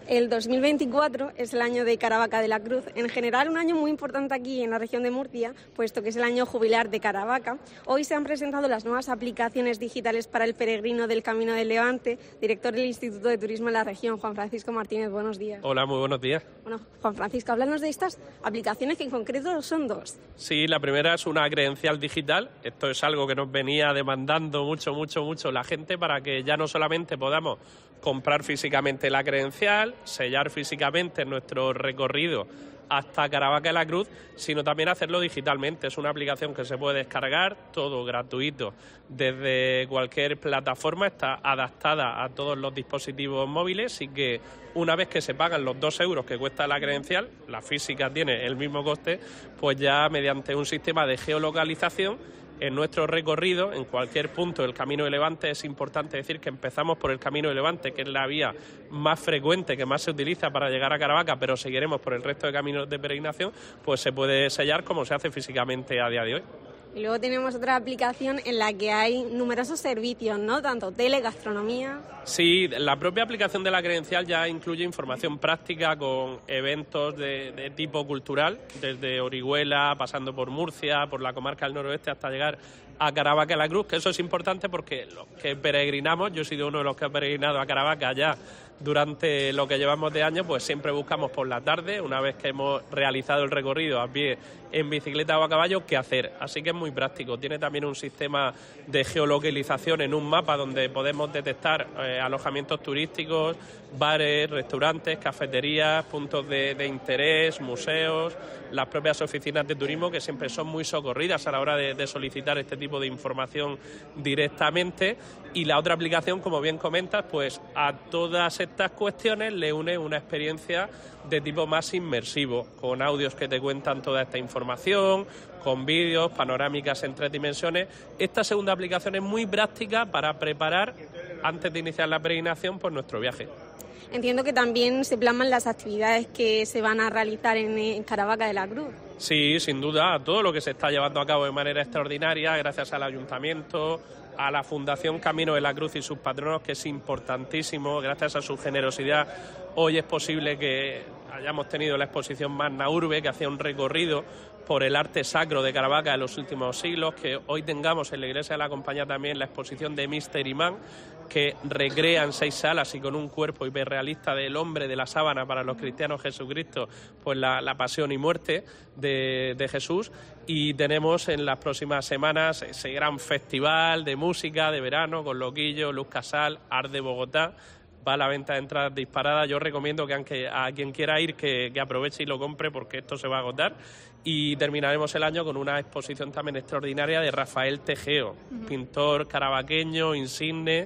El 2024 es el año de Caravaca de la Cruz, en general un año muy importante aquí en la región de Murcia, puesto que es el año jubilar de Caravaca. Hoy se han presentado las nuevas aplicaciones digitales para el peregrino del Camino del Levante. Director del Instituto de Turismo en la región, Juan Francisco Martínez, buenos días. Hola, muy buenos días. Bueno, Juan Francisco, háblanos de estas aplicaciones que en concreto son dos. Sí, la primera es una credencial digital. Esto es algo que nos venía demandando mucho la gente para que ya no solamente podamos comprar físicamente la credencial, sellar físicamente nuestro recorrido hasta Caravaca de la Cruz, sino también hacerlo digitalmente. Es una aplicación que se puede descargar, todo gratuito, desde cualquier plataforma, está adaptada a todos los dispositivos móviles y que una vez que se pagan los 2 euros que cuesta la credencial, la física tiene el mismo coste, pues ya mediante un sistema de geolocalización en nuestro recorrido, en cualquier punto del Camino de Levante. Es importante decir que empezamos por el Camino de Levante, que es la vía más frecuente, que más se utiliza para llegar a Caravaca, pero seguiremos por el resto de caminos de peregrinación, pues se puede sellar como se hace físicamente a día de hoy. Y luego tenemos otra aplicación en la que hay numerosos servicios, ¿no? Tanto tele, gastronomía. Sí, la propia aplicación de la credencial ya incluye información práctica con eventos de tipo cultural, desde Orihuela, pasando por Murcia, por la comarca del noroeste, hasta llegar a Caravaca de la Cruz, que eso es importante porque los que peregrinamos, yo he sido uno de los que ha peregrinado a Caravaca ya durante lo que llevamos de año, pues siempre buscamos por la tarde, una vez que hemos realizado el recorrido a pie, en bicicleta o a caballo, qué hacer. Así que es muy práctico. Tiene también un sistema de geolocalización en un mapa donde podemos detectar alojamientos turísticos, bares, restaurantes, cafeterías, puntos de interés, museos, las propias oficinas de turismo, que siempre son muy socorridas a la hora de solicitar este tipo de información directamente. Y la otra aplicación, como bien comentas, pues a todas estas cuestiones le une una experiencia de tipo más inmersivo, con audios que te cuentan toda esta información, con vídeos, panorámicas en 3 dimensiones. Esta segunda aplicación es muy práctica para preparar, antes de iniciar la peregrinación, pues nuestro viaje. Entiendo que también se plasman las actividades que se van a realizar en Caravaca de la Cruz. Sí, sin duda, todo lo que se está llevando a cabo de manera extraordinaria, gracias al Ayuntamiento, a la Fundación Camino de la Cruz y sus patronos, que es importantísimo, gracias a su generosidad. Hoy es posible que hayamos tenido la exposición Magna Urbe, que hacía un recorrido por el arte sacro de Caravaca de los últimos siglos, que hoy tengamos en la Iglesia de la Compañía también la exposición de Mystery Man, que recrea en 6 salas y con un cuerpo hiperrealista del hombre de la sábana para los cristianos Jesucristo, pues la pasión y muerte de Jesús. Y tenemos en las próximas semanas ese gran festival de música de verano con Loquillo, Luz Casal, Art de Bogotá. Va a la venta de entradas disparada. Yo recomiendo que a quien quiera ir que aproveche y lo compre, porque esto se va a agotar. Y terminaremos el año con una exposición también extraordinaria de Rafael Tejeo, pintor caravaqueño, insigne,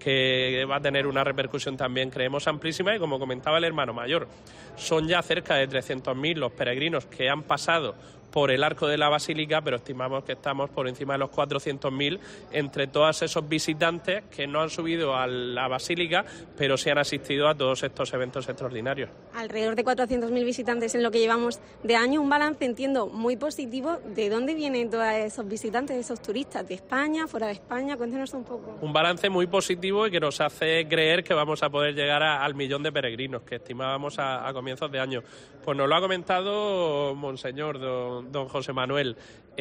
que va a tener una repercusión también, creemos, amplísima. Y como comentaba el hermano mayor, son ya cerca de 300.000 los peregrinos que han pasado por el arco de la Basílica, pero estimamos que estamos por encima de los 400.000 entre todos esos visitantes que no han subido a la Basílica, pero sí han asistido a todos estos eventos extraordinarios. Alrededor de 400.000 visitantes en lo que llevamos de año, un balance, entiendo, muy positivo. ¿De dónde vienen todos esos visitantes, esos turistas? ¿De España, fuera de España? Cuéntenos un poco. Un balance muy positivo y que nos hace creer que vamos a poder llegar al 1.000.000 de peregrinos que estimábamos a comienzos de año. Pues nos lo ha comentado Monseñor don José Manuel.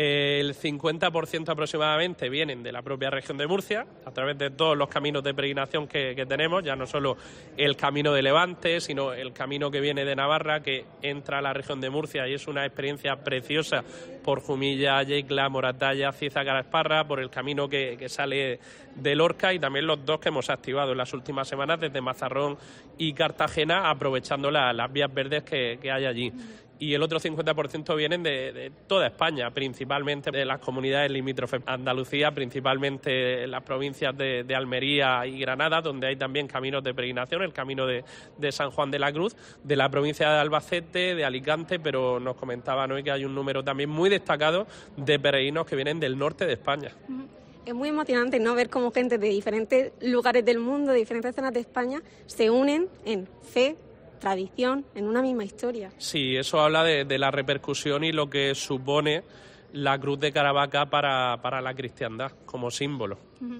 El 50% aproximadamente vienen de la propia región de Murcia, a través de todos los caminos de peregrinación que tenemos, ya no solo el Camino de Levante, sino el camino que viene de Navarra, que entra a la región de Murcia y es una experiencia preciosa por Jumilla, Yecla, Moratalla, Cieza, Calasparra, por el camino que sale de Lorca, y también los 2 que hemos activado en las últimas semanas desde Mazarrón y Cartagena, aprovechando las vías verdes que hay allí. Y el otro 50% vienen de toda España, principalmente de las comunidades limítrofes. Andalucía, principalmente las provincias de Almería y Granada, donde hay también caminos de peregrinación, el camino de San Juan de la Cruz, de la provincia de Albacete, de Alicante, pero nos comentaban hoy que hay un número también muy destacado de peregrinos que vienen del norte de España. Es muy emocionante, ¿no?, ver cómo gente de diferentes lugares del mundo, de diferentes zonas de España, se unen en fe, tradición, en una misma historia. Sí, eso habla de la repercusión y lo que supone la Cruz de Caravaca para la cristiandad como símbolo.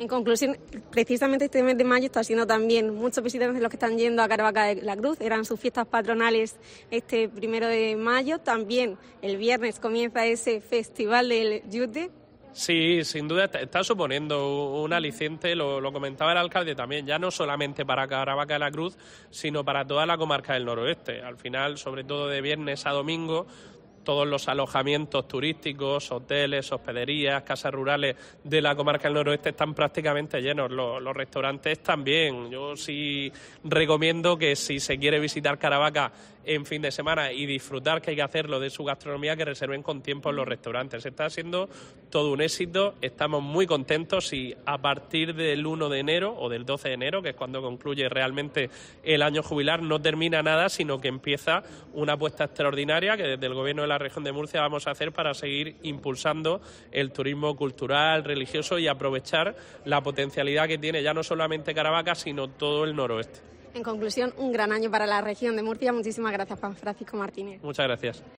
En conclusión, precisamente este mes de mayo está siendo también muchos visitantes los que están yendo a Caravaca de la Cruz. Eran sus fiestas patronales este 1 de mayo. También el viernes comienza ese festival del Yute. Sí, sin duda está suponiendo un aliciente, lo comentaba el alcalde también, ya no solamente para Caravaca de la Cruz, sino para toda la comarca del noroeste. Al final, sobre todo de viernes a domingo, todos los alojamientos turísticos, hoteles, hospederías, casas rurales de la comarca del noroeste están prácticamente llenos. Los restaurantes también. Yo sí recomiendo que si se quiere visitar Caravaca en fin de semana y disfrutar, que hay que hacerlo, de su gastronomía, que reserven con tiempo en los restaurantes. Está siendo todo un éxito, estamos muy contentos y a partir del 1 de enero o del 12 de enero, que es cuando concluye realmente el año jubilar, no termina nada, sino que empieza una apuesta extraordinaria que desde el Gobierno de la Región de Murcia vamos a hacer para seguir impulsando el turismo cultural, religioso y aprovechar la potencialidad que tiene ya no solamente Caravaca, sino todo el noroeste. En conclusión, un gran año para la región de Murcia. Muchísimas gracias, Juan Francisco Martínez. Muchas gracias.